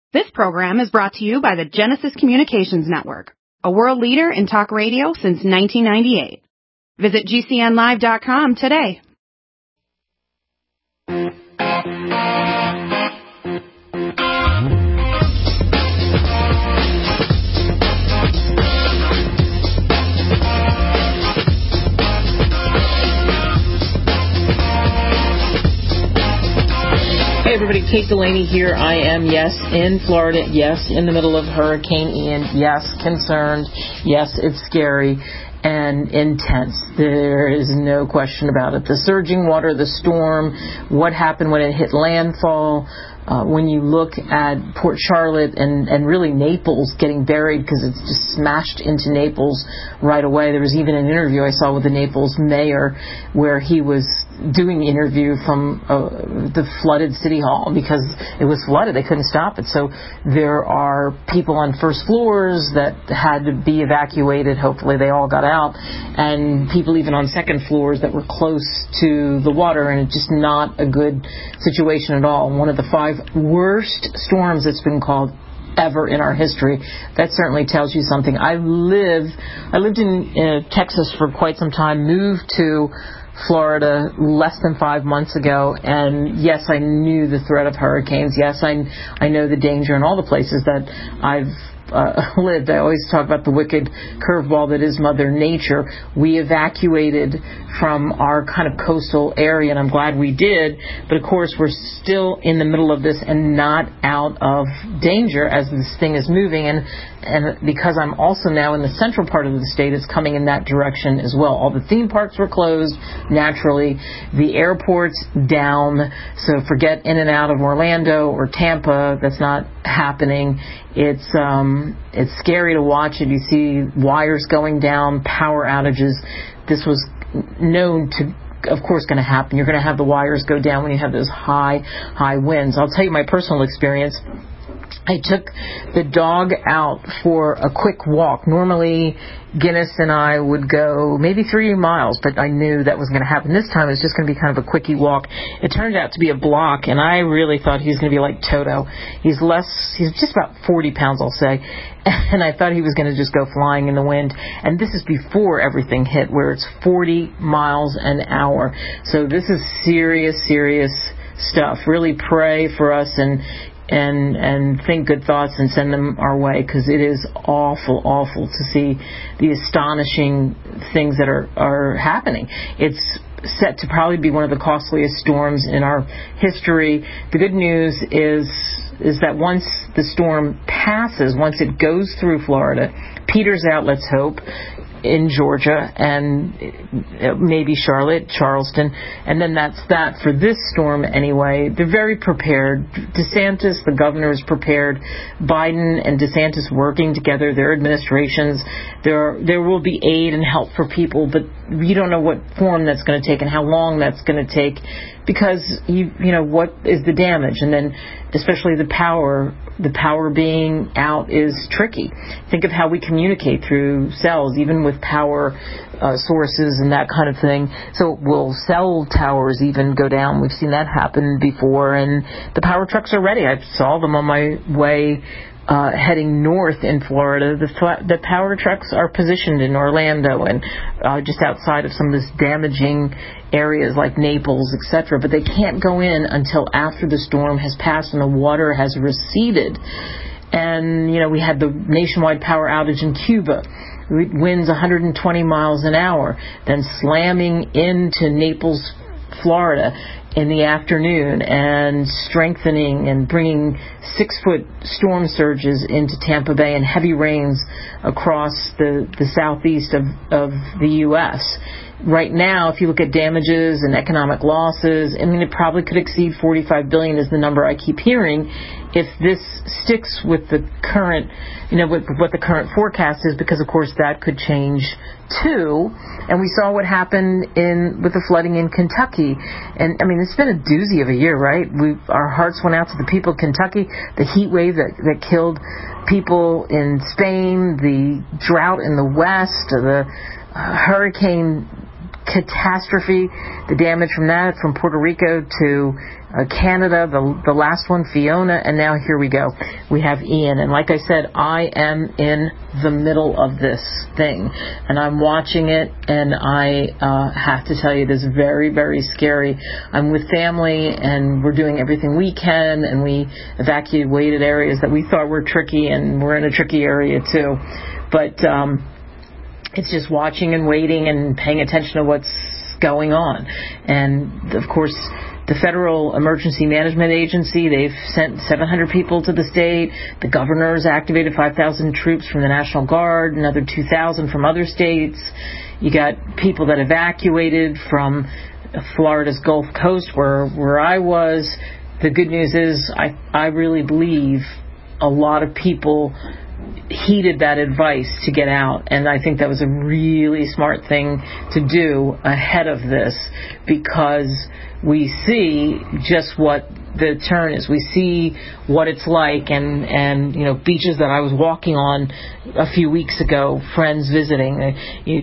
This program is brought to you by the Genesis Communications Network, a world leader in talk radio since 1998. Visit GCNlive.com today. Hey everybody, Kate Delaney here. I am, yes, in Florida. Yes, in the middle of Hurricane Ian. Yes, concerned. Yes, it's scary and intense. There is no question about it. The surging water, the storm, what happened when it hit landfall. When you look at Port Charlotte and really Naples getting buried because it's just smashed into Naples right away. There was even an interview I saw with the Naples mayor where he was doing the interview from the flooded City Hall because it was flooded. They couldn't stop it. So there are people on first floors that had to be evacuated. Hopefully they all got out. And people even on second floors that were close to the water, and it's just not a good situation at all. One of the 5 worst storms that's been called ever in our history. That certainly tells you something. I lived in Texas for quite some time, moved to Florida less than 5 months ago, and yes, I knew the threat of hurricanes. Yes, I know the danger in all the places that I've lived. I always talk about the wicked curveball that is Mother Nature. We evacuated from our kind of coastal area, and I'm glad we did, but of course we're still in the middle of this and not out of danger as this thing is moving, and because I'm also now in the central part of the state, it's coming in that direction as well. All the theme parks were closed, naturally. The airport's down, so forget in and out of Orlando or Tampa. That's not happening. It's scary to watch it. You see wires going down, power outages. This was known to, of course, going to happen. You're going to have the wires go down when you have those high winds. I'll tell you my personal experience. I took the dog out for a quick walk. Normally, Guinness and I would go maybe 3 miles, but I knew that wasn't going to happen. This time it was just going to be kind of a quickie walk. It turned out to be a block, and I really thought he was going to be like Toto. He's just about 40 pounds, I'll say, and I thought he was going to just go flying in the wind. And this is before everything hit, where it's 40 miles an hour. So this is serious stuff. Really pray for us and think good thoughts and send them our way, because it is awful to see the astonishing things that are happening. It's set to probably be one of the costliest storms in our history. The good news is that once the storm passes, once it goes through Florida, peters out, let's hope, in Georgia and maybe Charlotte, Charleston, and then that's that for this storm anyway. They're very prepared. DeSantis, the governor, is prepared. Biden and DeSantis working together, their administrations. There will be aid and help for people, but you don't know what form that's going to take and how long that's going to take, because you know what is the damage, and then especially the power being out is tricky. Think of how we communicate through cells, even with power sources and that kind of thing. So will cell towers even go down? We've seen that happen before, and the power trucks are ready. I saw them on my way heading north in Florida. The power trucks are positioned in Orlando and just outside of some of this damaging areas like Naples, etc. But they can't go in until after the storm has passed and the water has receded. And, you know, we had the nationwide power outage in Cuba. Winds 120 miles an hour, then slamming into Naples, Florida in the afternoon and strengthening and bringing 6-foot storm surges into Tampa Bay and heavy rains across the southeast of the U.S. Right now, if you look at damages and economic losses, I mean, it probably could exceed $45 billion is the number I keep hearing if this sticks with the current, with what the current forecast is, because, of course, that could change, too. And we saw what happened with the flooding in Kentucky. And, I mean, it's been a doozy of a year, right? Our hearts went out to the people of Kentucky, the heat wave that killed people in Spain, the drought in the West, the hurricane catastrophe, the damage from that, from Puerto Rico to Canada, the last one, Fiona, and now here we go. We have Ian. And like I said, I am in the middle of this thing, and I'm watching it, and I have to tell you, it is very, very scary. I'm with family, and we're doing everything we can, and we evacuated areas that we thought were tricky, and we're in a tricky area too. But it's just watching and waiting and paying attention to what's going on. And, of course, the Federal Emergency Management Agency, they've sent 700 people to the state. The governor's activated 5,000 troops from the National Guard, another 2,000 from other states. You got people that evacuated from Florida's Gulf Coast, where I was. The good news is I really believe a lot of people heeded that advice to get out, and I think that was a really smart thing to do ahead of this, because we see just what the turn is. We see what it's like, and you know, beaches that I was walking on a few weeks ago, friends visiting,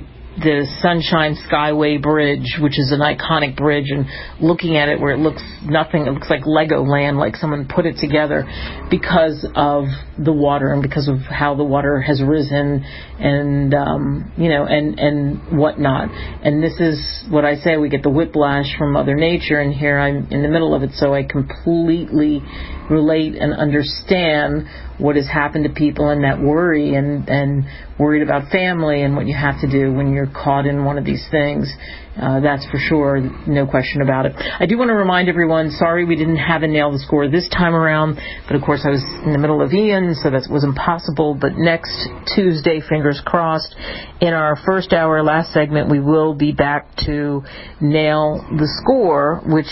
the Sunshine Skyway Bridge, which is an iconic bridge, and looking at it where it looks nothing, it looks like Legoland, like someone put it together, because of the water and because of how the water has risen, and you know, and whatnot. And this is what I say, we get the whiplash from Mother Nature, and here I'm in the middle of it, so I completely relate and understand what has happened to people, and that worry, and worried about family and what you have to do when you're caught in one of these things. That's for sure, no question about it. I do want to remind everyone, sorry we didn't have a Nail the Score this time around, but of course I was in the middle of Ian, so that was impossible. But next Tuesday, fingers crossed, in our first hour, last segment, we will be back to Nail the Score, which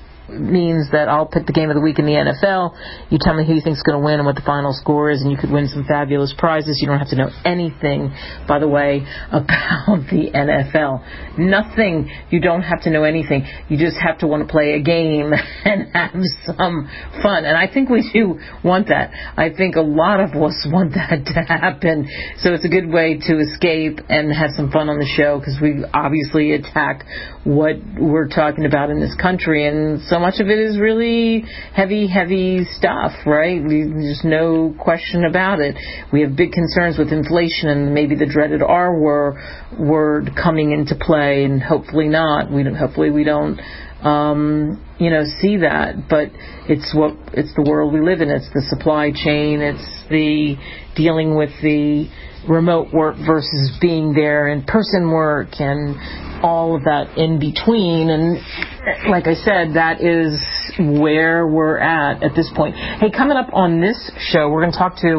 means that I'll pick the game of the week in the NFL. You tell me who you think is going to win and what the final score is, and you could win some fabulous prizes. You don't have to know anything, by the way, about the NFL. Nothing. You don't have to know anything. You just have to want to play a game and have some fun. And I think we do want that. I think a lot of us want that to happen. So it's a good way to escape and have some fun on the show, because we obviously attack what we're talking about in this country, and so much of it is really heavy stuff, right? There's no question about it. We have big concerns with inflation and maybe the dreaded R word coming into play, and hopefully not. Hopefully we don't see that, but it's the world we live in. It's the supply chain. It's the dealing with the remote work versus being there, in-person work, and all of that in between. And like I said, that is where we're at this point. Hey, coming up on this show, we're going to talk to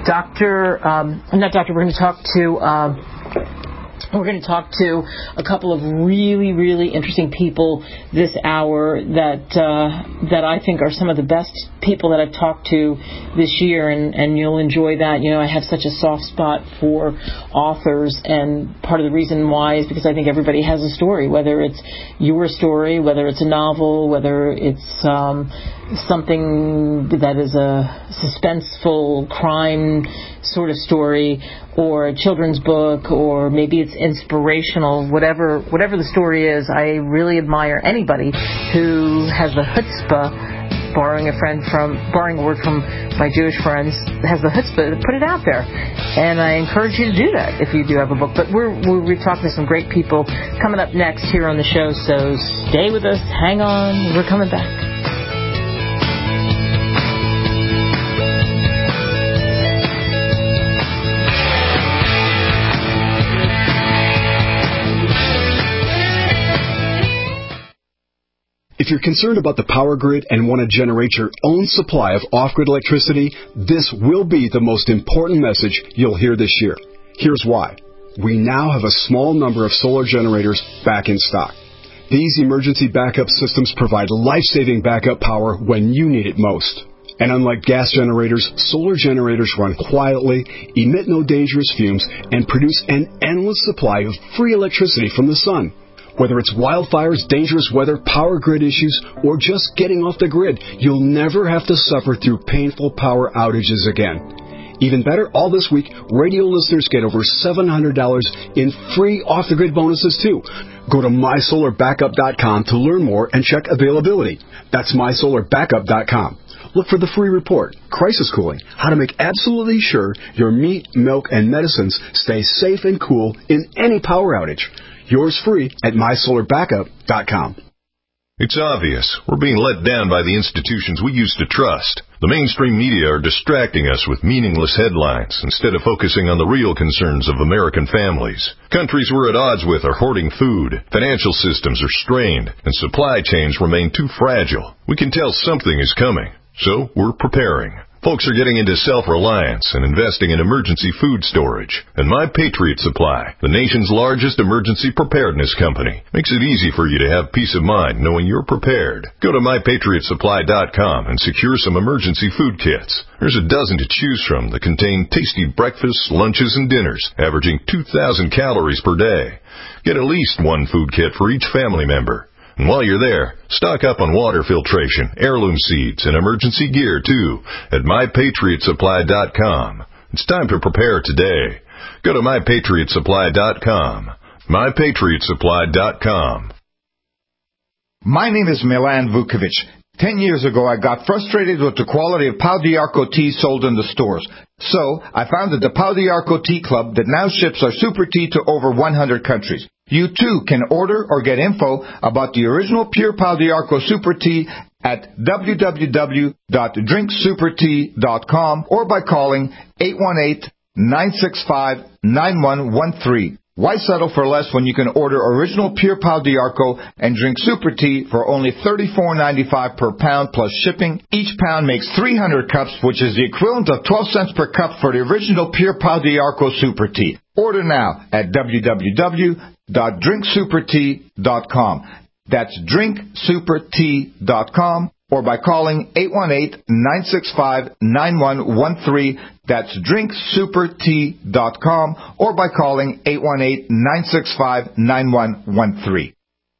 we're going to talk to a couple of really, really interesting people this hour that I think are some of the best people that I've talked to this year, and you'll enjoy that. You know, I have such a soft spot for authors, and part of the reason why is because I think everybody has a story, whether it's your story, whether it's a novel, whether it's something that is a suspenseful crime sort of story, or a children's book, or maybe it's inspirational, whatever the story is. I really admire anybody who has the chutzpah, borrowing a word from my Jewish friends, has the chutzpah to put it out there. And I encourage you to do that if you do have a book. But we're talking to some great people coming up next here on the show, so stay with us, hang on, we're coming back. If you're concerned about the power grid and want to generate your own supply of off-grid electricity, this will be the most important message you'll hear this year. Here's why. We now have a small number of solar generators back in stock. These emergency backup systems provide life-saving backup power when you need it most. And unlike gas generators, solar generators run quietly, emit no dangerous fumes, and produce an endless supply of free electricity from the sun. Whether it's wildfires, dangerous weather, power grid issues, or just getting off the grid, you'll never have to suffer through painful power outages again. Even better, all this week, radio listeners get over $700 in free off-the-grid bonuses, too. Go to MySolarBackup.com to learn more and check availability. That's MySolarBackup.com. Look for the free report, Crisis Cooling, how to make absolutely sure your meat, milk, and medicines stay safe and cool in any power outage. Yours free at MySolarBackup.com. It's obvious. We're being let down by the institutions we used to trust. The mainstream media are distracting us with meaningless headlines instead of focusing on the real concerns of American families. Countries we're at odds with are hoarding food, financial systems are strained, and supply chains remain too fragile. We can tell something is coming, so we're preparing. Folks are getting into self-reliance and investing in emergency food storage. And My Patriot Supply, the nation's largest emergency preparedness company, makes it easy for you to have peace of mind knowing you're prepared. Go to MyPatriotSupply.com and secure some emergency food kits. There's a dozen to choose from that contain tasty breakfasts, lunches, and dinners, averaging 2,000 calories per day. Get at least one food kit for each family member. And while you're there, stock up on water filtration, heirloom seeds, and emergency gear, too, at MyPatriotSupply.com. It's time to prepare today. Go to MyPatriotSupply.com. MyPatriotSupply.com. My name is Milan Vukovic. 10 years ago, I got frustrated with the quality of Pau d'Arco tea sold in the stores. So, I founded the Pau d'Arco Tea Club that now ships our super tea to over 100 countries. You too can order or get info about the original pure Pau d'Arco super tea at www.drinksupertea.com or by calling 818-965-9113. Why settle for less when you can order original pure Pau d'Arco and drink super tea for only $34.95 per pound plus shipping? Each pound makes 300 cups, which is the equivalent of 12 cents per cup for the original pure Pau d'Arco super tea. Order now at www.drinksupertea.com. That's drinksupertea.com or by calling 818-965-9113. That's drinksupertea.com or by calling 818-965-9113.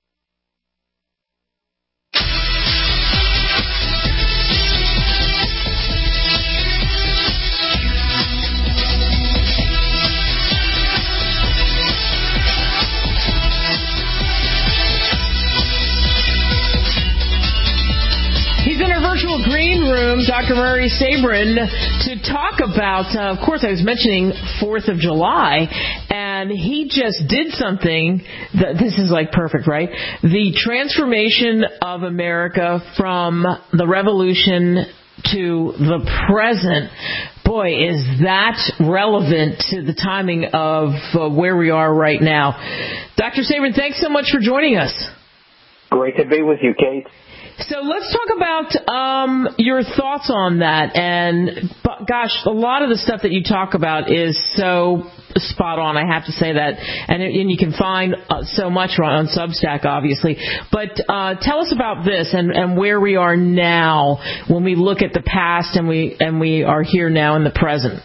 Green Room, Dr. Murray Sabrin, to talk about, of course, I was mentioning 4th of July, and he just did something that, this is like perfect, right? The transformation of America from the revolution to the present. Boy, is that relevant to the timing of where we are right now. Dr. Sabrin, thanks so much for joining us. Great to be with you, Kate. So let's talk about your thoughts on that. And, gosh, a lot of the stuff that you talk about is so spot on, I have to say that. And you can find so much on Substack, obviously. But tell us about this and where we are now when we look at the past and we are here now in the present.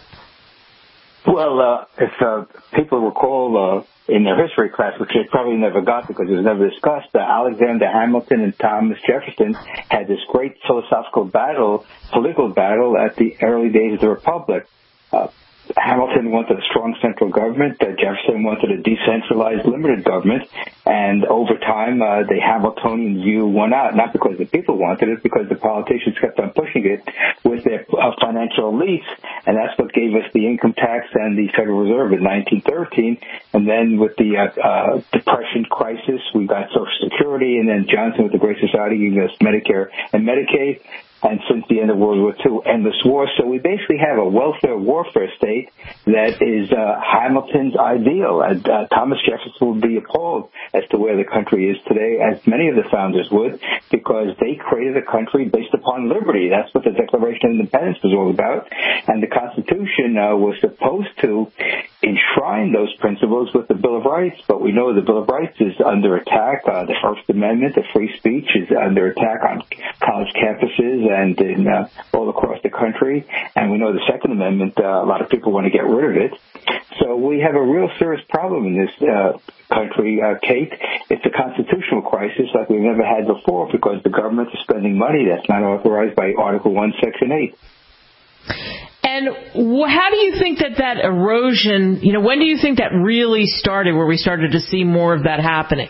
Well, if people recall in their history class, which they probably never got because it was never discussed, Alexander Hamilton and Thomas Jefferson had this great philosophical battle, political battle at the early days of the Republic. Hamilton wanted a strong central government. Jefferson wanted a decentralized, limited government. And over time, the Hamiltonian view won out, not because the people wanted it, because the politicians kept on pushing it with their financial elites. And that's what gave us the income tax and the Federal Reserve in 1913. And then with the Depression crisis, we got Social Security. And then Johnson with the Great Society gave us Medicare and Medicaid. And since the end of World War II, endless war. So we basically have a welfare warfare state that is Hamilton's ideal. And Thomas Jefferson would be appalled as to where the country is today, as many of the founders would, because they created a country based upon liberty. That's what the Declaration of Independence was all about. And the Constitution was supposed to enshrine those principles with the Bill of Rights. But we know the Bill of Rights is under attack. The First Amendment, the free speech, is under attack on college campuses and in all across the country. And we know the Second Amendment, a lot of people want to get rid of it. So we have a real serious problem in this country, Kate. It's a constitutional crisis like we've never had before because the government is spending money that's not authorized by Article 1, Section 8. And And how do you think that erosion, when do you think that really started, where we started to see more of that happening?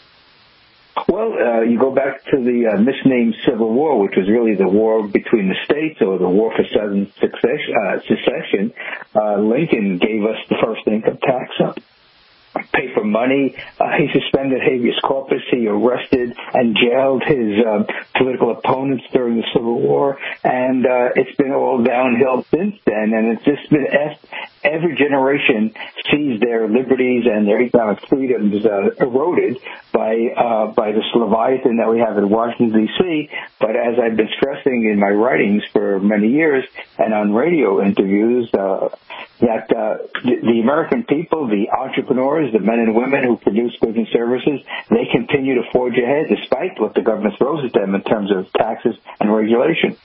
Well, you go back to the misnamed Civil War, which was really the war between the states, or the war for Southern secession. Lincoln gave us the first income tax up. Paper money. He suspended habeas corpus. He arrested and jailed his political opponents during the Civil War, and it's been all downhill since then. And it's just been every generation sees their liberties and their economic freedoms eroded by this Leviathan that we have in Washington D.C. But as I've been stressing in my writings for many years and on radio interviews, that the American people, the entrepreneurs, the men and women who produce goods and services, they continue to forge ahead despite what the government throws at them in terms of taxes and regulation.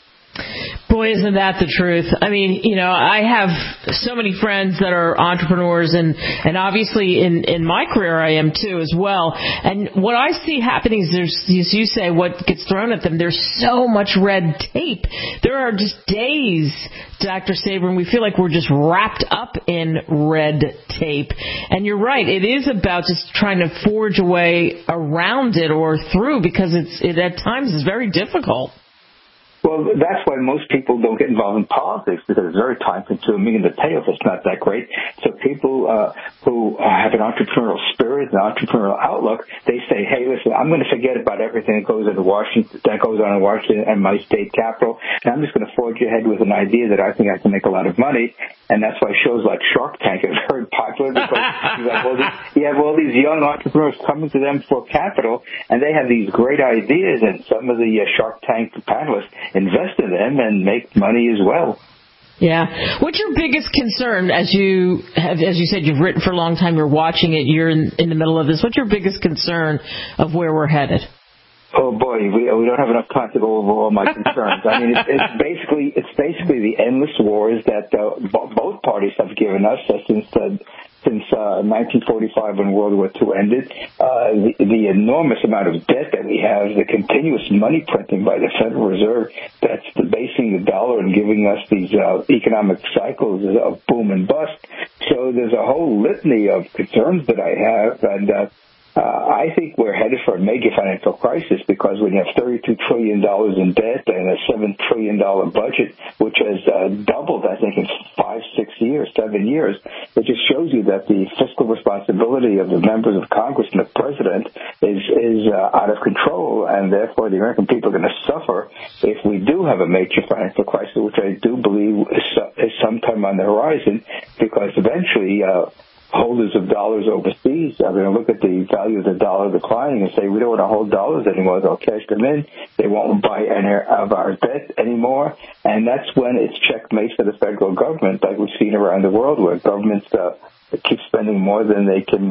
Boy, isn't that the truth? I mean, I have so many friends that are entrepreneurs, and obviously in my career I am too as well. And what I see happening is as you say, what gets thrown at them, there's so much red tape. There are just days, Dr. Sabrin, we feel like we're just wrapped up in red tape. And you're right, it is about just trying to forge a way around it or through, because it at times is very difficult. Well, that's why most people don't get involved in politics, because it's very time-consuming and the payoff is not that great. So people who have an entrepreneurial spirit, an entrepreneurial outlook, they say, "Hey, listen, I'm going to forget about everything that goes on in Washington and my state capital, and I'm just going to forge ahead with an idea that I think I can make a lot of money." And that's why shows like Shark Tank are very popular, because you have all these young entrepreneurs coming to them for capital, and they have these great ideas, and some of the Shark Tank panelists invest in them and make money as well. Yeah. What's your biggest concern as you said, you've written for a long time, you're watching it, you're in the middle of this. What's your biggest concern of where we're headed? Oh boy, we don't have enough time to go over all my concerns. I mean, it's basically the endless wars that both parties have given us since 1945 when World War II ended. The enormous amount of debt that we have, the continuous money printing by the Federal Reserve that's debasing the dollar and giving us these economic cycles of boom and bust. So there's a whole litany of concerns that I have, and I think we're headed for a major financial crisis, because when you have $32 trillion in debt and a $7 trillion budget, which has doubled, I think, in 7 years, it just shows you that the fiscal responsibility of the members of Congress and the president is out of control, and therefore the American people are going to suffer if we do have a major financial crisis, which I do believe is sometime on the horizon, because eventually holders of dollars overseas are going to look at the value of the dollar declining and say, we don't want to hold dollars anymore. They'll cash them in. They won't buy any of our debt anymore. And that's when it's checkmate for the federal government, like we've seen around the world, where governments keep spending more than they can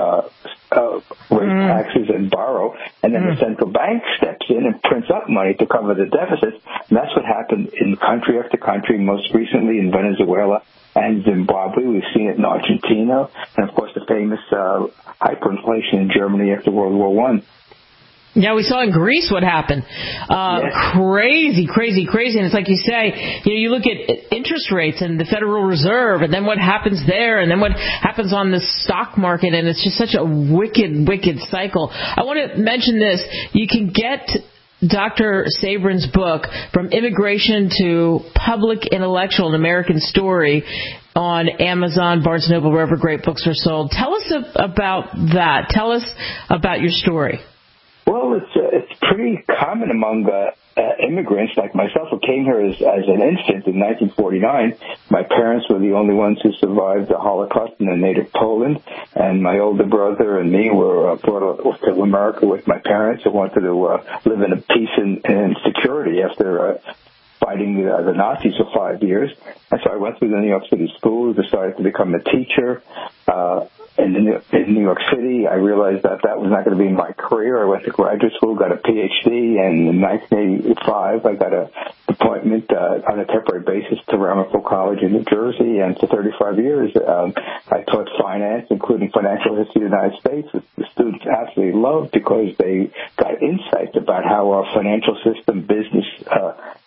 raise taxes and borrow. And then the central bank steps in and prints up money to cover the deficits. And that's what happened in country after country, most recently in Venezuela and Zimbabwe. We've seen it in Argentina, and of course the famous hyperinflation in Germany after World War I. Yeah, we saw in Greece what happened. Yes. Crazy. And it's like you say, you look at interest rates and the Federal Reserve, and then what happens there, and then what happens on the stock market, and it's just such a wicked cycle. I want to mention this. You can get Dr. Sabrin's book, From Immigration to Public Intellectual, An American Story, on Amazon, Barnes & Noble, wherever great books are sold. Tell us about that. Tell us about your story. Well, it's pretty common among immigrants like myself who came here as an infant in 1949. My parents were the only ones who survived the Holocaust in their native Poland, and my older brother and me were brought to America with my parents who wanted to live in peace and security after fighting the Nazis for 5 years. And so I went through the New York City schools, decided to become a teacher. In New York City, I realized that was not going to be my career. I went to graduate school, got a PhD, and in 1985, I got an appointment on a temporary basis to Ramapo College in New Jersey, and for 35 years, I taught finance, including financial history of the United States, which the students absolutely loved because they got insights about how our financial system, business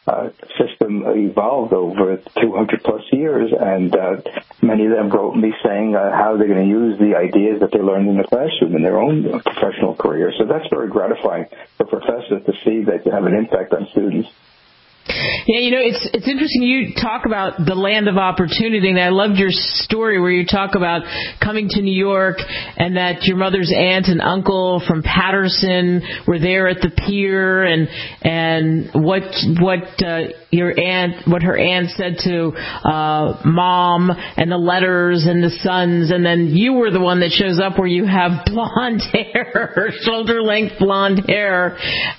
system evolved over 200 plus years, and many of them wrote me saying how they're going to use the ideas that they learned in the classroom in their own professional career. So that's very gratifying for professors to see that they have an impact on students. Yeah, it's interesting. You talk about the land of opportunity, and I loved your story where you talk about coming to New York and that your mother's aunt and uncle from Patterson were there at the pier, and what her aunt said to mom, and the letters and the sons, and then you were the one that shows up where you have blonde hair, shoulder length blonde hair,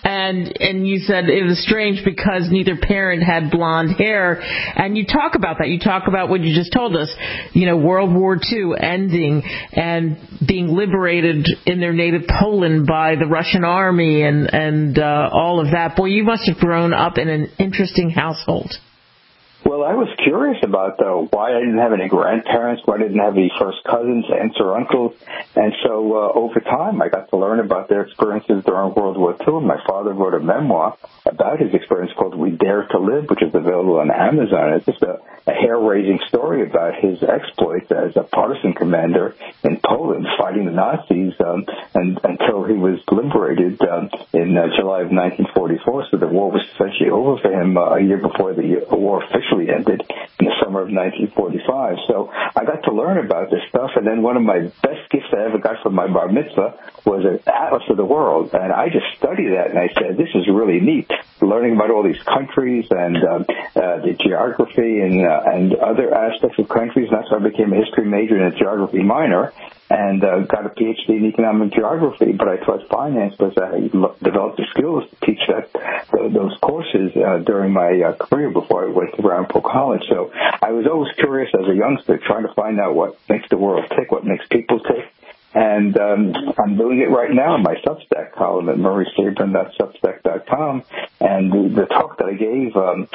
and you said it was strange because neither parent had blonde hair, and you talk about that. You talk about what you just told us, World War II ending and being liberated in their native Poland by the Russian army and all of that. Boy, you must have grown up in an interesting household. Well, I was curious about why I didn't have any grandparents, why I didn't have any first cousins, aunts or uncles. And so over time, I got to learn about their experiences during World War II. My father wrote a memoir about his experience called We Dare to Live, which is available on Amazon. It's just a hair-raising story about his exploits as a partisan commander in Poland fighting the Nazis and until he was liberated in July of 1944. So the war was essentially over for him a year before the war officially ended in the summer of 1945. So I got to learn about this stuff, and then one of my best gifts I ever got for my bar mitzvah was an atlas of the world, and I just studied that, and I said, this is really neat, learning about all these countries and the geography and other aspects of countries. And that's why I became a history major and a geography minor, and got a PhD in economic geography. But I thought finance was I developed the skills to teach those courses during my career before I went to Brown Poe College. So I was always curious as a youngster, trying to find out what makes the world tick, what makes people tick. And I'm doing it right now in my Substack column at murraysabrin.substack.com. And the talk that I gave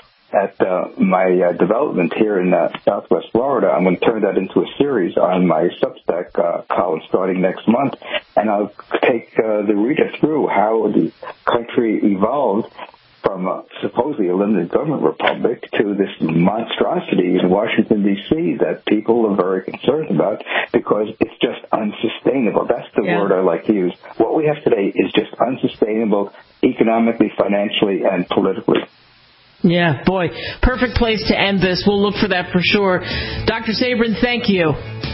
at my development here in Southwest Florida, I'm going to turn that into a series on my Substack column starting next month. And I'll take the reader through how the country evolved from supposedly a limited government republic to this monstrosity in Washington, D.C. that people are very concerned about because it's just unsustainable. That's the word I like to use. What we have today is just unsustainable economically, financially, and politically. Yeah, boy, perfect place to end this. We'll look for that for sure. Dr. Sabrin, thank you.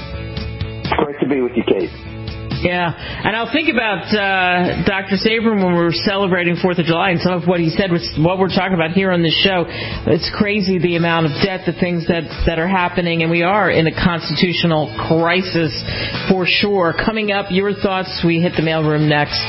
It's great to be with you, Kate. Yeah, and I'll think about Dr. Sabrin when we're celebrating 4th of July, and some of what he said was what we're talking about here on this show. It's crazy the amount of debt, the things that are happening, and we are in a constitutional crisis for sure. Coming up, your thoughts. We hit the mailroom next.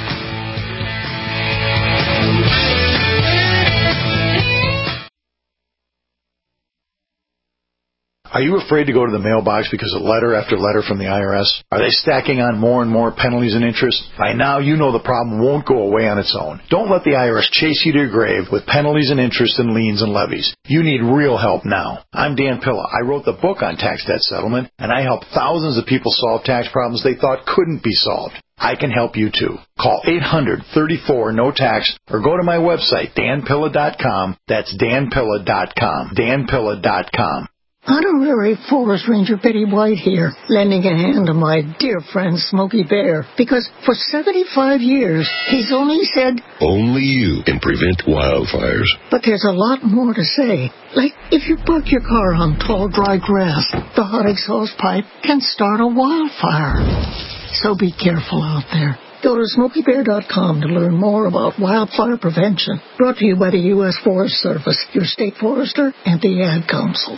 Are you afraid to go to the mailbox because of letter after letter from the IRS? Are they stacking on more and more penalties and interest? By now, you know the problem won't go away on its own. Don't let the IRS chase you to your grave with penalties and interest and liens and levies. You need real help now. I'm Dan Pilla. I wrote the book on tax debt settlement, and I help thousands of people solve tax problems they thought couldn't be solved. I can help you too. Call 800-34-NO-TAX or go to my website, danpilla.com. That's danpilla.com. danpilla.com. Honorary Forest Ranger Betty White here, lending a hand to my dear friend Smokey Bear, because for 75 years, he's only said, only you can prevent wildfires. But there's a lot more to say. Like, if you park your car on tall, dry grass, the hot exhaust pipe can start a wildfire. So be careful out there. Go to SmokeyBear.com to learn more about wildfire prevention. Brought to you by the U.S. Forest Service, your state forester, and the Ad Council.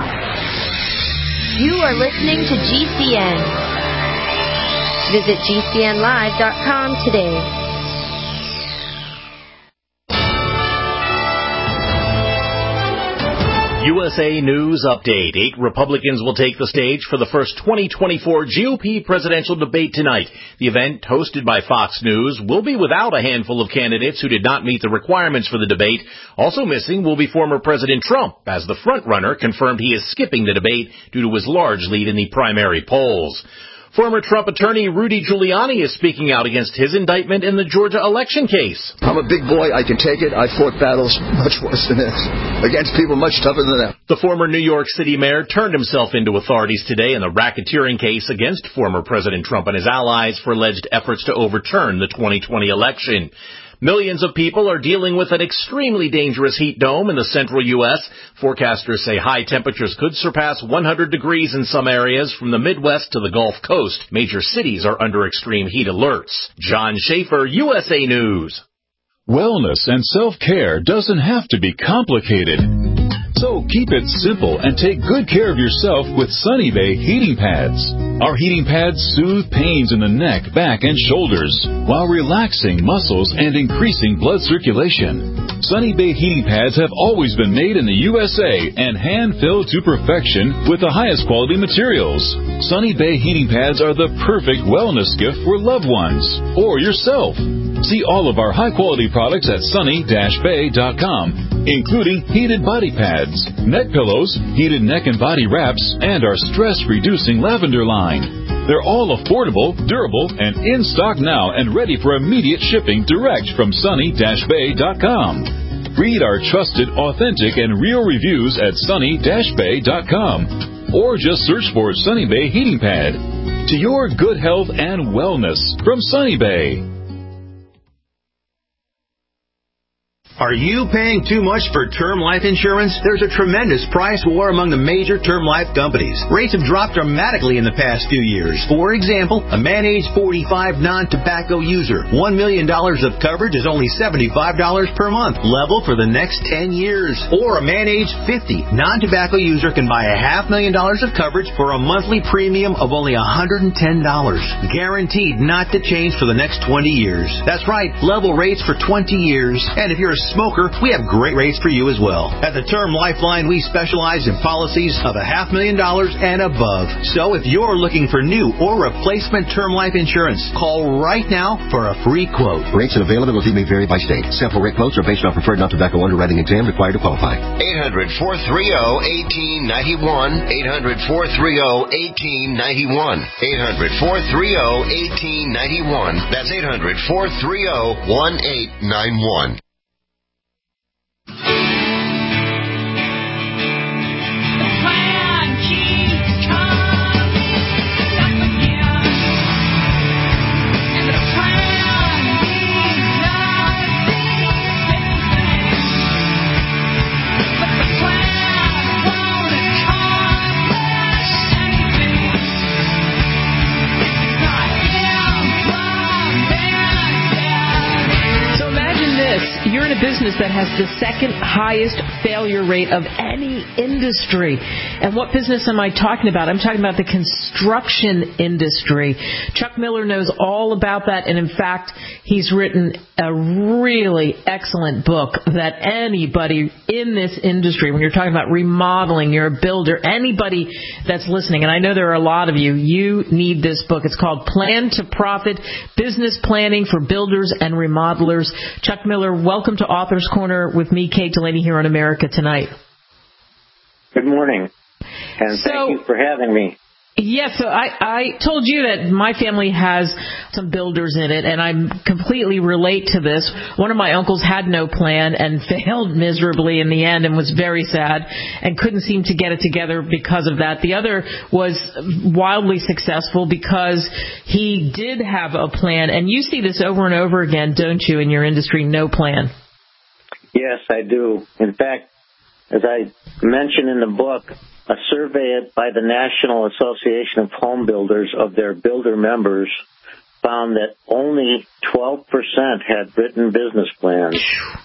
You are listening to GCN. Visit GCNlive.com today. USA News Update. 8 Republicans will take the stage for the first 2024 GOP presidential debate tonight. The event, hosted by Fox News, will be without a handful of candidates who did not meet the requirements for the debate. Also missing will be former President Trump, as the frontrunner confirmed he is skipping the debate due to his large lead in the primary polls. Former Trump attorney Rudy Giuliani is speaking out against his indictment in the Georgia election case. I'm a big boy. I can take it. I fought battles much worse than this, against people much tougher than that. The former New York City mayor turned himself into authorities today in the racketeering case against former President Trump and his allies for alleged efforts to overturn the 2020 election. Millions of people are dealing with an extremely dangerous heat dome in the central U.S. Forecasters say high temperatures could surpass 100 degrees in some areas from the Midwest to the Gulf Coast. Major cities are under extreme heat alerts. John Schaefer, USA News. Wellness and self-care doesn't have to be complicated. So keep it simple and take good care of yourself with Sunny Bay heating pads. Our heating pads soothe pains in the neck, back, and shoulders while relaxing muscles and increasing blood circulation. Sunny Bay heating pads have always been made in the USA and hand-filled to perfection with the highest quality materials. Sunny Bay heating pads are the perfect wellness gift for loved ones or yourself. See all of our high-quality products at sunny-bay.com, including heated body pads, neck pillows, heated neck and body wraps, and our stress-reducing lavender line. They're all affordable, durable, and in stock now and ready for immediate shipping direct from sunny-bay.com. Read our trusted, authentic, and real reviews at sunny-bay.com, or just search for Sunny Bay Heating Pad. To your good health and wellness from Sunny Bay. Are you paying too much for term life insurance? There's a tremendous price war among the major term life companies. Rates have dropped dramatically in the past few years. For example, a man age 45 non-tobacco user, $1 million of coverage is only $75 per month, level for the next 10 years. Or a man age 50 non-tobacco user can buy $500,000 of coverage for a monthly premium of only $110, guaranteed not to change for the next 20 years. That's right, level rates for 20 years. And if you're a smoker, we have great rates for you as well. At the Term Lifeline, we specialize in policies of $500,000 and above. So if you're looking for new or replacement term life insurance, call right now for a free quote. Rates and availability may vary by state. Sample rate quotes are based on preferred non-tobacco underwriting exam required to qualify. 800-430-1891. 800-430-1891. 800-430-1891. That's 800-430-1891. You're in a business that has the second highest failure rate of any industry. And what business am I talking about? I'm talking about the construction industry. Chuck Miller knows all about that. And in fact, he's written a really excellent book that anybody in this industry, when you're talking about remodeling, you're a builder, anybody that's listening, and I know there are a lot of you, you need this book. It's called Plan to Profit, Business Planning for Builders and Remodelers. Chuck Miller, welcome to Author's Corner with me, Kate Delaney, here on America Tonight. Good morning, and thank you for having me. Yes, so I told you that my family has some builders in it, and I completely relate to this. One of my uncles had no plan and failed miserably in the end and was very sad and couldn't seem to get it together because of that. The other was wildly successful because he did have a plan. And you see this over and over again, don't you, in your industry, no plan? Yes, I do. In fact, as I mentioned in the book, a survey by the National Association of Home Builders of their builder members found that only 12% had written business plans.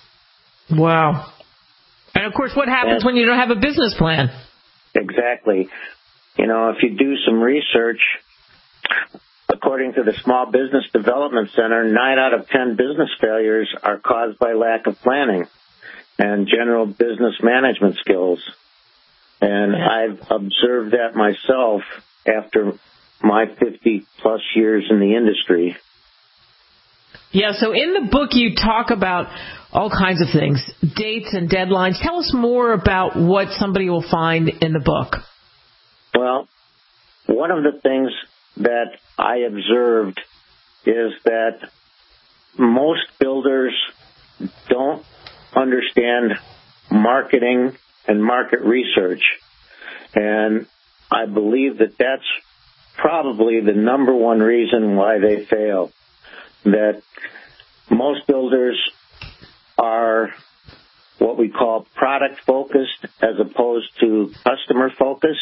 Wow. And, of course, what happens when you don't have a business plan? Exactly. You know, if you do some research, according to the Small Business Development Center, 9 out of 10 business failures are caused by lack of planning and general business management skills. And I've observed that myself after my 50-plus years in the industry. Yeah, so in the book you talk about all kinds of things, dates and deadlines. Tell us more about what somebody will find in the book. Well, one of the things that I observed is that most builders don't understand marketing and market research. And I believe that that's probably the number one reason why they fail. That most builders are what we call product-focused as opposed to customer-focused.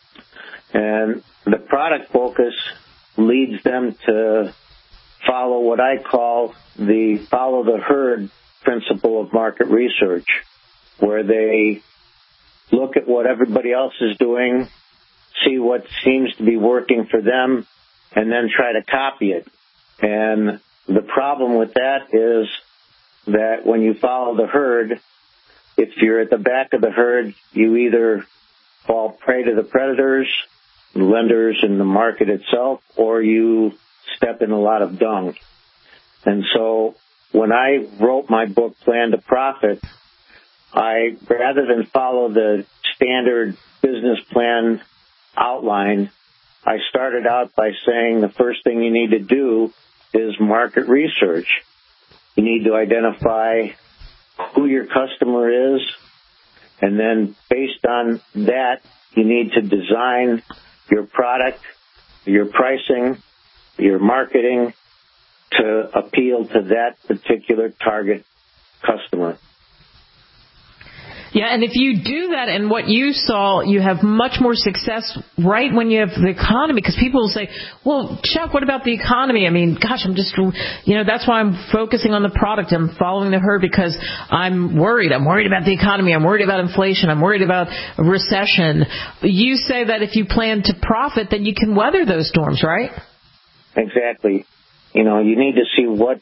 And the product focus leads them to follow what I call the follow the herd principle of market research, where they look at what everybody else is doing, see what seems to be working for them, and then try to copy it. And the problem with that is that when you follow the herd, if you're at the back of the herd, you either fall prey to the predators, lenders, and the market itself, or you step in a lot of dung. And so when I wrote my book, Plan to Profit, I, rather than follow the standard business plan outline, I started out by saying the first thing you need to do is market research. You need to identify who your customer is, and then based on that, you need to design your product, your pricing, your marketing to appeal to that particular target customer. Yeah, and if you do that, and what you saw, you have much more success right when you have the economy, because people will say, well, Chuck, what about the economy? I mean, gosh, I'm just, that's why I'm focusing on the product. I'm following the herd because I'm worried. I'm worried about the economy. I'm worried about inflation. I'm worried about a recession. You say that if you plan to profit, then you can weather those storms, right? Exactly. You need to see what,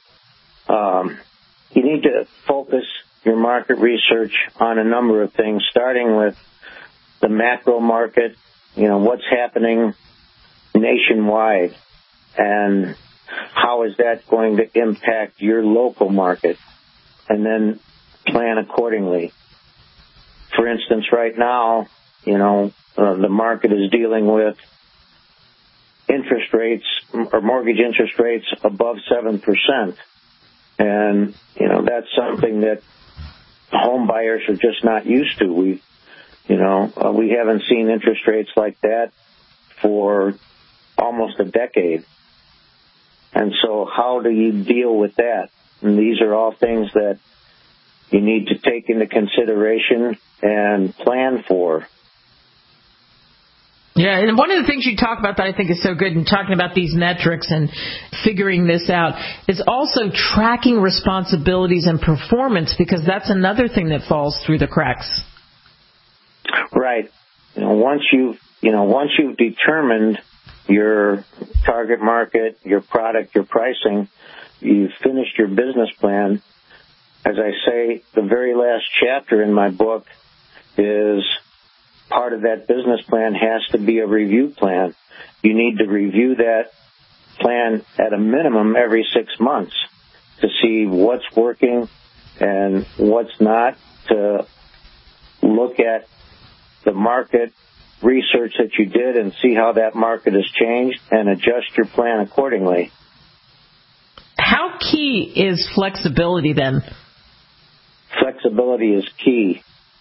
you need to focus your market research on a number of things, starting with the macro market, what's happening nationwide, and how is that going to impact your local market, and then plan accordingly. For instance, right now, the market is dealing with interest rates or mortgage interest rates above 7%. And, that's something that home buyers are just not used to. We haven't seen interest rates like that for almost a decade. And so how do you deal with that? And these are all things that you need to take into consideration and plan for. Yeah, and one of the things you talk about that I think is so good in talking about these metrics and figuring this out is also tracking responsibilities and performance, because that's another thing that falls through the cracks. Right. Once you've determined your target market, your product, your pricing, you've finished your business plan. As I say, the very last chapter in my book is part of that business plan has to be a review plan. You need to review that plan at a minimum every 6 months to see what's working and what's not, to look at the market research that you did and see how that market has changed and adjust your plan accordingly. How key is flexibility then? Flexibility is key.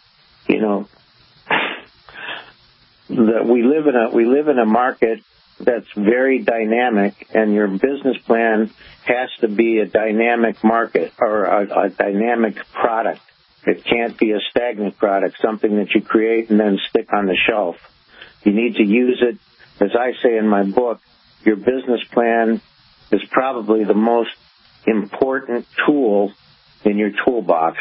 That we live in a market that's very dynamic, and your business plan has to be a dynamic market or a dynamic product. It can't be a stagnant product, something that you create and then stick on the shelf. You need to use it. As I say in my book, your business plan is probably the most important tool in your toolbox.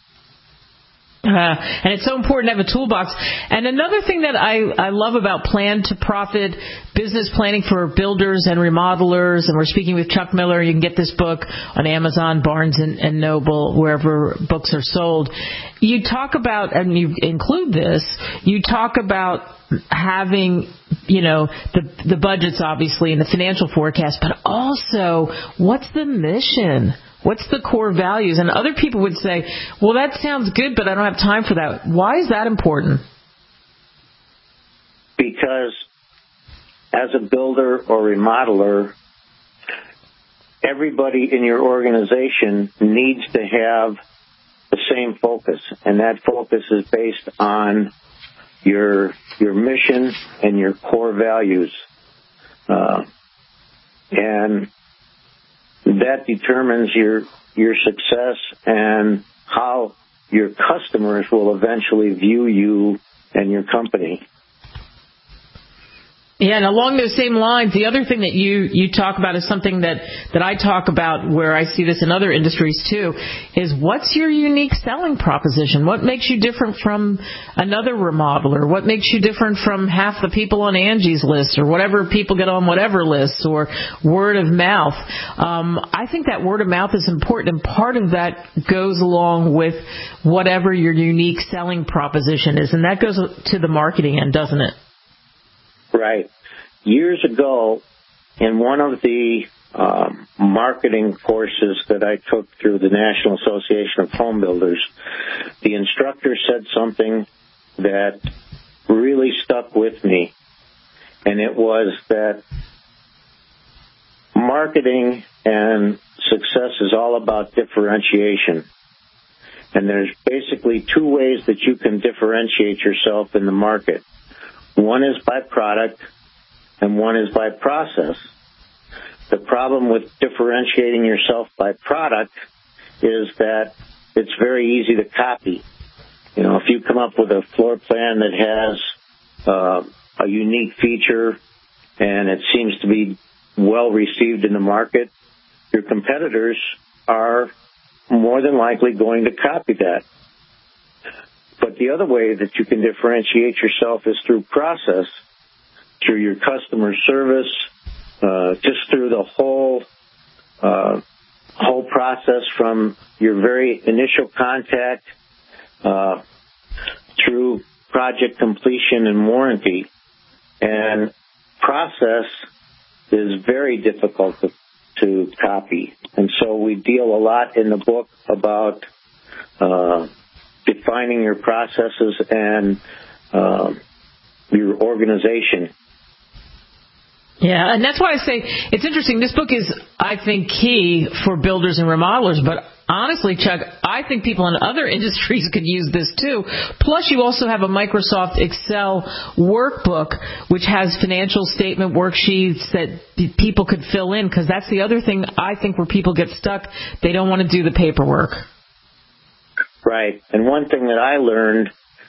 And it's so important to have a toolbox. And another thing that I love about Plan to Profit, business planning for builders and remodelers, and we're speaking with Chuck Miller. You can get this book on Amazon, Barnes and Noble, wherever books are sold. You talk about, and you include this, you talk about having, the budgets, obviously, and the financial forecast, but also what's the mission? What's the core values? And other people would say, well, that sounds good, but I don't have time for that. Why is that important? Because as a builder or remodeler, everybody in your organization needs to have the same focus, and that focus is based on your mission and your core values. And that determines your success and how your customers will eventually view you and your company. Yeah, and along those same lines, the other thing that you talk about is something that I talk about where I see this in other industries too, is what's your unique selling proposition? What makes you different from another remodeler? What makes you different from half the people on Angie's list or whatever people get on whatever lists, or word of mouth? I think that word of mouth is important, and part of that goes along with whatever your unique selling proposition is, and that goes to the marketing end, doesn't it? Right. Years ago, in one of the marketing courses that I took through the National Association of Home Builders, the instructor said something that really stuck with me, and it was that marketing and success is all about differentiation. And there's basically two ways that you can differentiate yourself in the market. One is by product, and one is by process. The problem with differentiating yourself by product is that it's very easy to copy. You know, if you come up with a floor plan that has a unique feature and it seems to be well received in the market, your competitors are more than likely going to copy that. But the other way that you can differentiate yourself is through process, through your customer service, just through the whole process from your very initial contact through project completion and warranty. And process is very difficult to copy. And so we deal a lot in the book about defining your processes and your organization. Yeah, and that's why I say it's interesting. This book is, I think, key for builders and remodelers, but honestly, Chuck, I think people in other industries could use this too. Plus, you also have a Microsoft Excel workbook, which has financial statement worksheets that people could fill in, because that's the other thing I think where people get stuck. They don't want to do the paperwork. Right. And one thing that I learned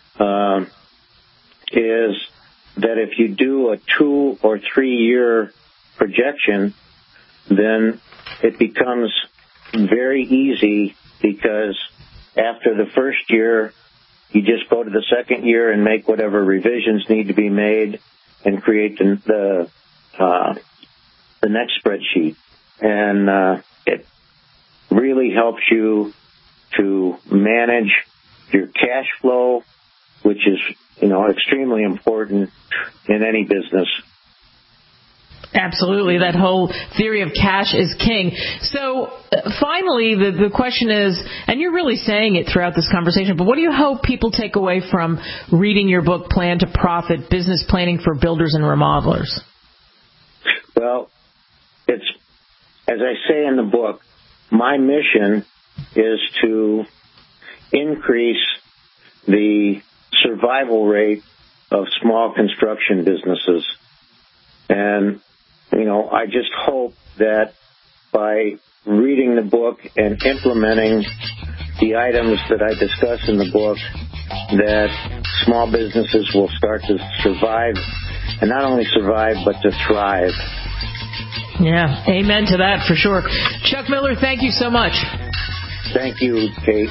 is that if you do a 2 or 3 year projection, then it becomes very easy, because after the first year, you just go to the second year and make whatever revisions need to be made and create the next spreadsheet. And it really helps you to manage your cash flow, which is, extremely important in any business. Absolutely. That whole theory of cash is king. So finally, the question is, and you're really saying it throughout this conversation, but what do you hope people take away from reading your book, Plan to Profit, Business Planning for Builders and Remodelers? Well, it's, as I say in the book, my mission is to increase the survival rate of small construction businesses. And, I just hope that by reading the book and implementing the items that I discuss in the book, that small businesses will start to survive, and not only survive, but to thrive. Yeah, amen to that for sure. Chuck Miller, thank you so much. Thank you, Kate.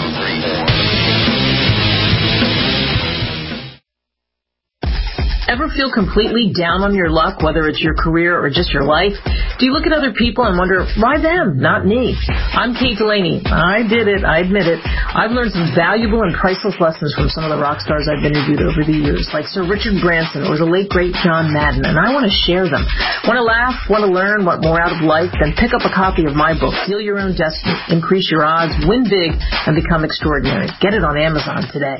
Ever feel completely down on your luck, whether it's your career or just your life? Do you look at other people and wonder, why them, not me? I'm Kate Delaney. I did it. I admit it. I've learned some valuable and priceless lessons from some of the rock stars I've interviewed over the years, like Sir Richard Branson or the late, great John Madden, and I want to share them. Want to laugh? Want to learn? Want more out of life? Then pick up a copy of my book, Seal Your Own Destiny, Increase Your Odds, Win Big, and Become Extraordinary. Get it on Amazon today.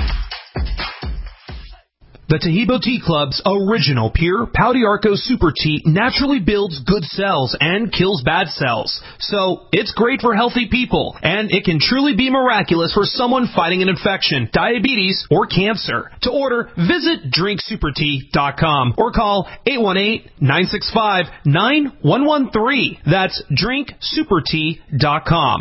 The Tahibo Tea Club's original pure Pau d'Arco Super Tea naturally builds good cells and kills bad cells. So, it's great for healthy people, and it can truly be miraculous for someone fighting an infection, diabetes, or cancer. To order, visit drinksupertea.com or call 818-965-9113. That's drinksupertea.com.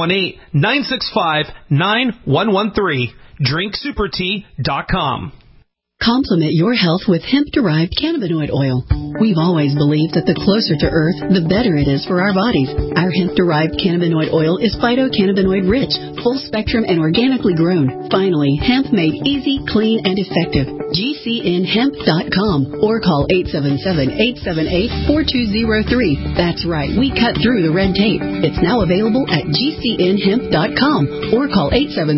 818-965-9113. drinksupertea.com. Complement your health with hemp-derived cannabinoid oil. We've always believed that the closer to Earth, the better it is for our bodies. Our hemp-derived cannabinoid oil is phytocannabinoid-rich, full-spectrum, and organically grown. Finally, hemp made easy, clean, and effective. GCNhemp.com or call 877-878-4203. That's right, we cut through the red tape. It's now available at GCNhemp.com or call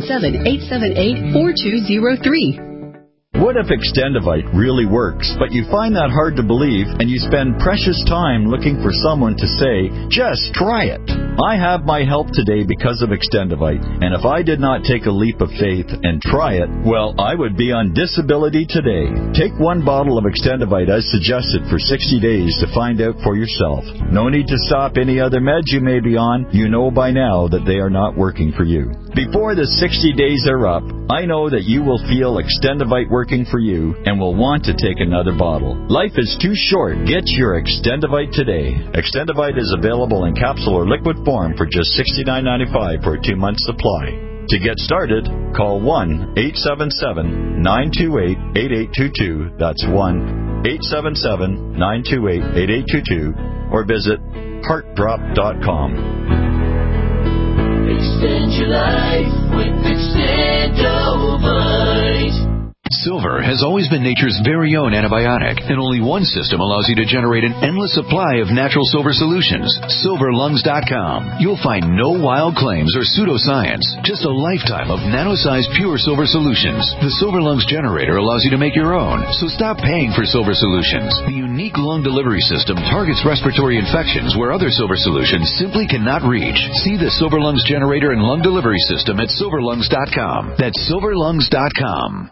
877-878-4203. What if Extendivite really works, but you find that hard to believe and you spend precious time looking for someone to say, just try it? I have my help today because of Extendivite, and if I did not take a leap of faith and try it, well, I would be on disability today. Take one bottle of Extendivite as suggested for 60 days to find out for yourself. No need to stop any other meds you may be on. You know by now that they are not working for you. Before the 60 days are up, I know that you will feel Extendivite working for you and will want to take another bottle. Life is too short. Get your Extendivite today. Extendivite is available in capsule or liquid form for just $69.95 for a 2-month supply. To get started, call 1-877-928-8822. That's 1-877-928-8822 or visit heartdrop.com. Extend your life with Extendovite. Silver has always been nature's very own antibiotic, and only one system allows you to generate an endless supply of natural silver solutions. SilverLungs.com. You'll find no wild claims or pseudoscience, just a lifetime of nano-sized pure silver solutions. The Silver Lungs generator allows you to make your own, so stop paying for silver solutions. The unique lung delivery system targets respiratory infections where other silver solutions simply cannot reach. See the Silver Lungs generator and lung delivery system at SilverLungs.com. That's SilverLungs.com.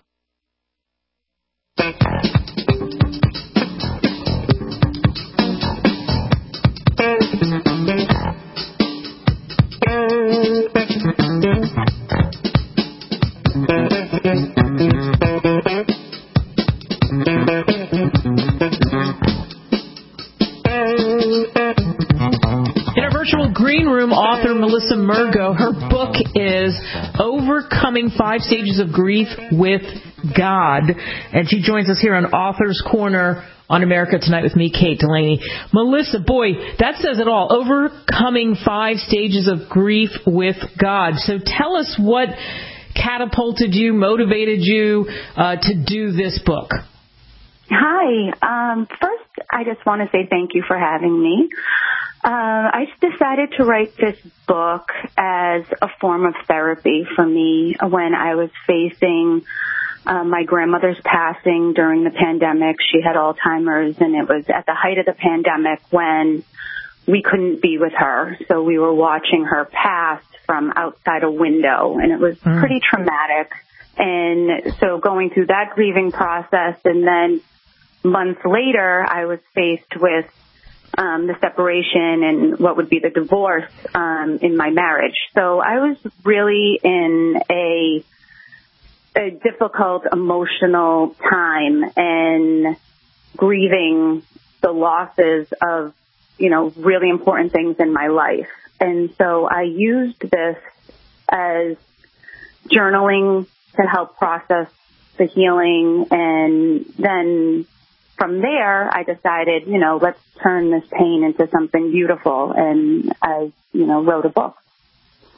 Green Room author Melissa Murgo. Her book is Overcoming 5 Stages of Grief with God, and she joins us here on Author's Corner on America Tonight with me, Kate Delaney. Melissa, boy, that says it all. Overcoming 5 Stages of Grief with God. So tell us what catapulted you, motivated you to do this book. Hi. First, I just want to say thank you for having me. I decided to write this book as a form of therapy for me when I was facing my grandmother's passing during the pandemic. She had Alzheimer's, and it was at the height of the pandemic when we couldn't be with her. So we were watching her pass from outside a window, and it was pretty traumatic. And so going through that grieving process, and then months later, I was faced with the separation and what would be the divorce in my marriage. So I was really in a difficult emotional time and grieving the losses of, really important things in my life. And so I used this as journaling to help process the healing, and then from there, I decided, let's turn this pain into something beautiful, and I, wrote a book.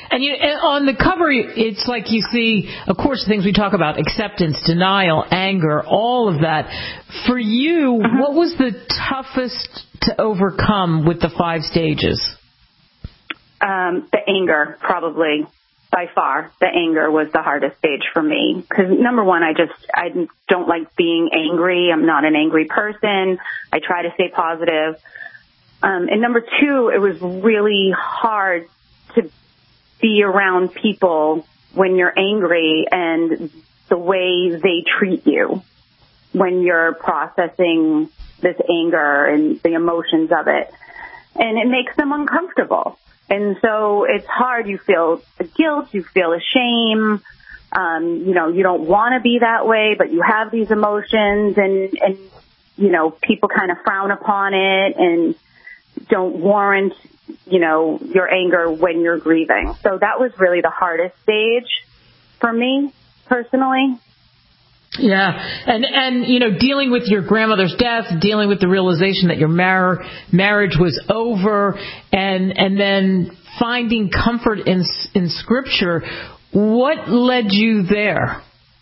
And on the cover, it's like you see, of course, the things we talk about, acceptance, denial, anger, all of that. For you, what was the toughest to overcome with the 5 stages? The anger, probably. By far, the anger was the hardest stage for me. Because number one, I don't like being angry. I'm not an angry person. I try to stay positive. And number two, it was really hard to be around people when you're angry and the way they treat you when you're processing this anger and the emotions of it. And it makes them uncomfortable. And so it's hard. You feel the guilt, you feel the shame. You don't want to be that way, but you have these emotions and people kind of frown upon it and don't warrant, your anger when you're grieving. So that was really the hardest stage for me personally. Yeah. And dealing with your grandmother's death, dealing with the realization that your marriage was over, and then finding comfort in Scripture. What led you there?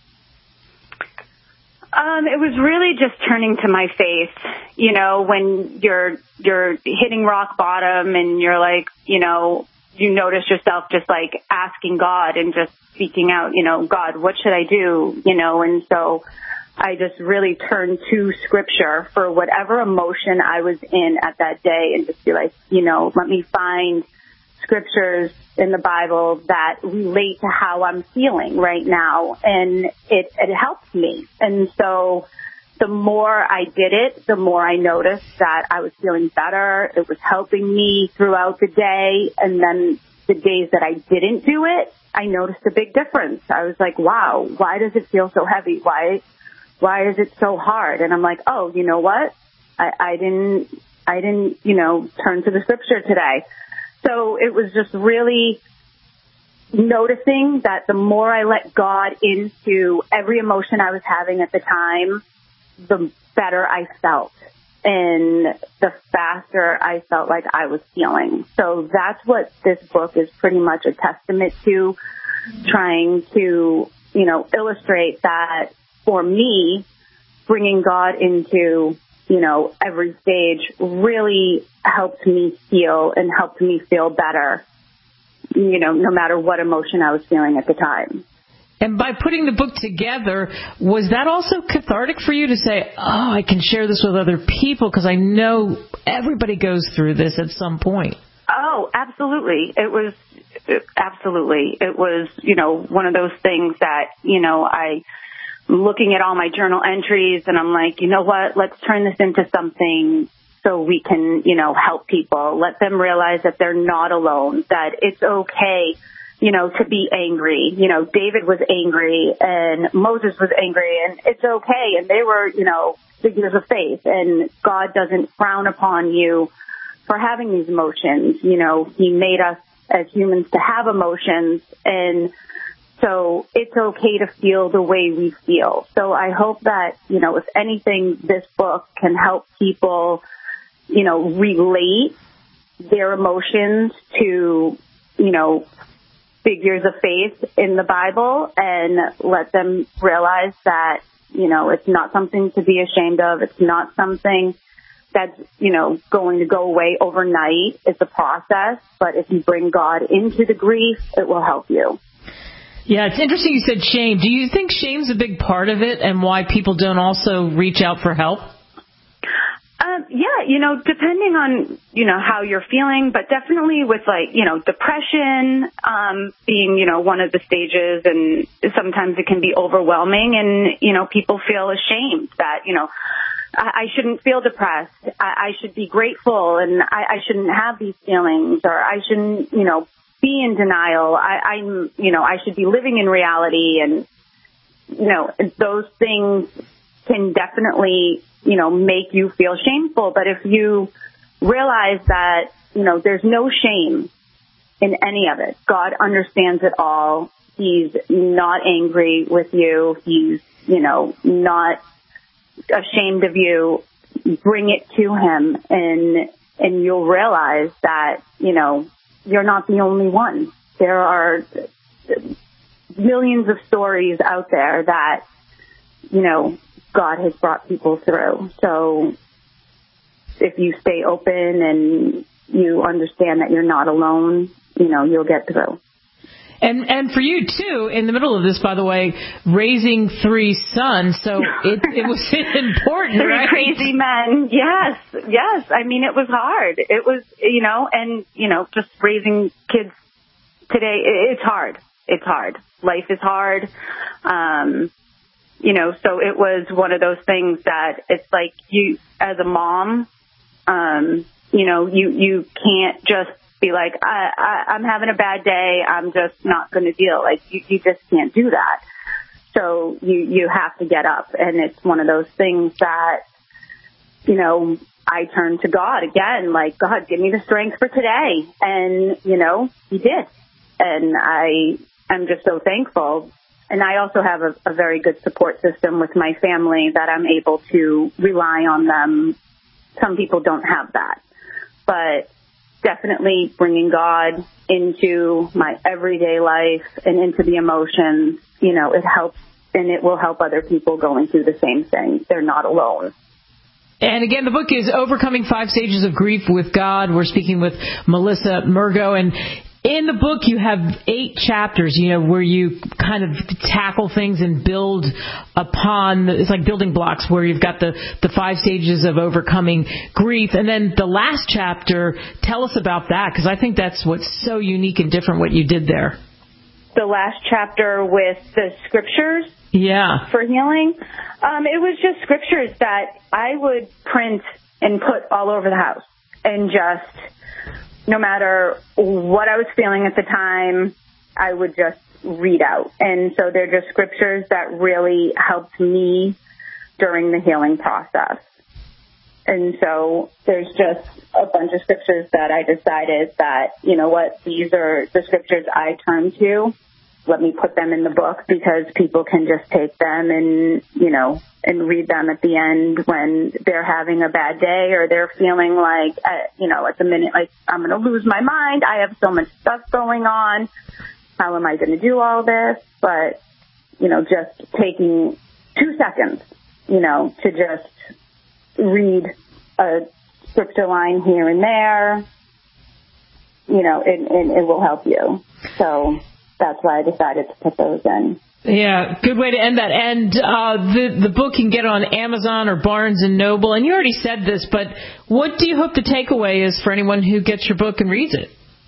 It was really just turning to my faith, when you're hitting rock bottom and you're like, you notice yourself just like asking God and just speaking out, God, what should I do? And so I just really turned to Scripture for whatever emotion I was in at that day and just be like, let me find scriptures in the Bible that relate to how I'm feeling right now. And it helped me. And so the more I did it, the more I noticed that I was feeling better. It was helping me throughout the day. And then the days that I didn't do it, I noticed a big difference. I was like, wow, why does it feel so heavy? Why is it so hard? And I'm like, oh, you know what? I didn't, turn to the Scripture today. So it was just really noticing that the more I let God into every emotion I was having at the time, the better I felt and the faster I felt like I was feeling. So that's what this book is pretty much a testament to, trying to, illustrate that for me, bringing God into, every stage really helped me feel and helped me feel better, no matter what emotion I was feeling at the time. And by putting the book together, was that also cathartic for you to say, oh, I can share this with other people because I know everybody goes through this at some point? Oh, absolutely. It was one of those things that, I'm looking at all my journal entries and I'm like, you know what, let's turn this into something so we can, help people. Let them realize that they're not alone, that it's okay, to be angry. David was angry and Moses was angry and it's okay. And they were, figures of faith, and God doesn't frown upon you for having these emotions. He made us as humans to have emotions, and so it's okay to feel the way we feel. So I hope that, if anything, this book can help people, relate their emotions to, figures of faith in the Bible and let them realize that, it's not something to be ashamed of. It's not something that's, going to go away overnight. It's a process, but if you bring God into the grief, it will help you. Yeah, it's interesting you said shame. Do you think shame's a big part of it and why people don't also reach out for help? Yeah, depending on, how you're feeling, but definitely with depression, being, one of the stages, and sometimes it can be overwhelming and, people feel ashamed that, I shouldn't feel depressed. I should be grateful and I shouldn't have these feelings, or I shouldn't, be in denial. I should be living in reality, and, those things can definitely, make you feel shameful. But if you realize that, there's no shame in any of it, God understands it all. He's not angry with you. He's, not ashamed of you. Bring it to him, and you'll realize that, you're not the only one. there are millions of stories out there that, you know, God has brought people through. So if you stay open and you understand that you're not alone, you know, you'll get through. And for you, too, in the middle of this, by the way, raising 3 sons, so it was important, right? 3 crazy men, yes. I mean, it was hard. It was, you know, and, you know, just raising kids today, it's hard. It's hard. Life is hard. You know, so it was one of those things that it's like you, as a mom, you know, you can't just be like, I'm having a bad day, I'm just not going to deal. Like, you just can't do that. So you have to get up. And it's one of those things that, you know, I turned to God again, like, God, give me the strength for today. And, you know, He did. And I'm just so thankful. And I also have a very good support system with my family that I'm able to rely on them. Some people don't have that. But definitely bringing God into my everyday life and into the emotions, you know, it helps, and it will help other people going through the same thing. They're not alone. And again, the book is Overcoming 5 Stages of Grief with God. We're speaking with Melissa Murgo, and in the book, you have 8 chapters, you know, where you kind of tackle things and build upon, it's like building blocks, where you've got the 5 stages of overcoming grief. And then the last chapter, tell us about that, because I think that's what's so unique and different what you did there. The last chapter with the scriptures for healing, it was just scriptures that I would print and put all over the house, and just, no matter what I was feeling at the time, I would just read out. And so they're just scriptures that really helped me during the healing process. And so there's just a bunch of scriptures that I decided that, you know what, these are the scriptures I turn to. Let me put them in the book, because people can just take them and, you know, and read them at the end when they're having a bad day, or they're feeling like, you know, at the minute, like, I'm going to lose my mind. I have so much stuff going on. How am I going to do all this? But, you know, just taking 2 seconds, you know, to just read a scripture line here and there, you know, and it will help you. So that's why I decided to put those in. Yeah, good way to end that. And the book you can get on Amazon or Barnes & Noble. And you already said this, but what do you hope the takeaway is for anyone who gets your book and reads it?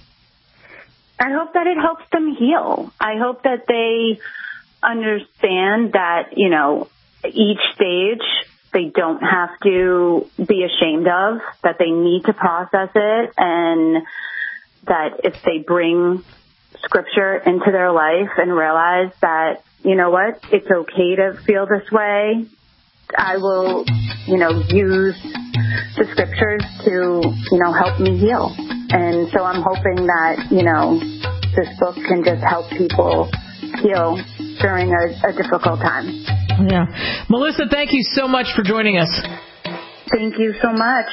I hope that it helps them heal. I hope that they understand that, you know, each stage they don't have to be ashamed of, that they need to process it, and that if they bring scripture into their life and realize that, you know what, it's okay to feel this way, I will, you know, use the scriptures to, you know, help me heal. And so I'm hoping that, you know, this book can just help people heal during a difficult time. Yeah. Melissa, thank you so much for joining us. Thank you so much.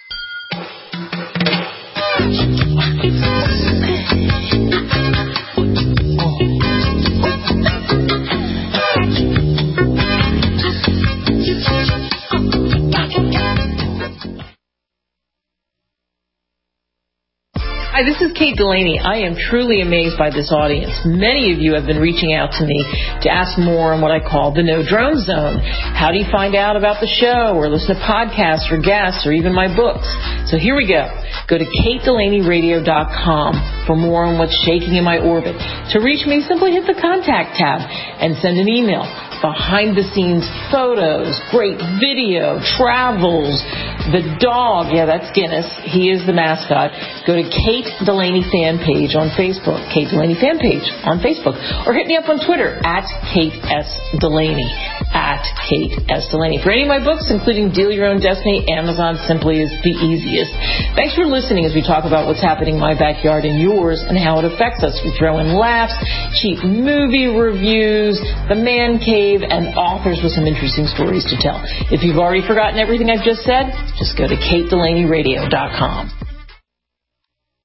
Hi, this is Kate Delaney. I am truly amazed by this audience. Many of you have been reaching out to me to ask more on what I call the No Drone Zone. How do you find out about the show, or listen to podcasts or guests, or even my books? So here we go. Go to KateDelaneyRadio.com for more on what's shaking in my orbit. To reach me, simply hit the contact tab and send an email. Behind-the-scenes photos, great video, travels, the dog, yeah, that's Guinness. He is the mascot. Go to Kate Delaney fan page on Facebook, Kate Delaney fan page on Facebook, or hit me up on Twitter at Kate S. Delaney, at Kate S. Delaney. For any of my books, including Deal Your Own Destiny, Amazon simply is the easiest. Thanks for listening as we talk about what's happening in my backyard and yours and how it affects us. We throw in laughs, cheap movie reviews, the man cave, and authors with some interesting stories to tell. If you've already forgotten everything I've just said, just go to KateDelaneyRadio.com.